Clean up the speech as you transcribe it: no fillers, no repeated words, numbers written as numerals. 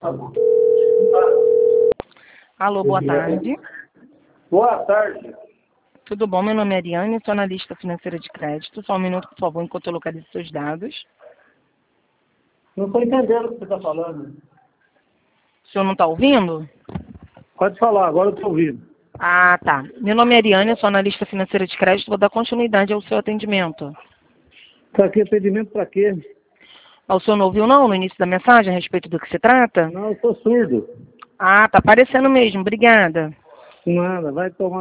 Alô, boa tarde. Boa tarde. Tudo bom? Meu nome é Ariane, sou analista financeira de crédito. Só um minuto, por favor, enquanto eu localizo seus dados. Não estou entendendo o que você está falando. O senhor não está ouvindo? Pode falar, agora eu estou ouvindo. Ah, tá. Meu nome é Ariane, sou analista financeira de crédito. Vou dar continuidade ao seu atendimento. Está aqui atendimento para quê? O senhor não ouviu, não, no início da mensagem, a respeito do que se trata? Não, eu sou surdo. Ah, tá aparecendo mesmo. Obrigada. Nada, vai tomar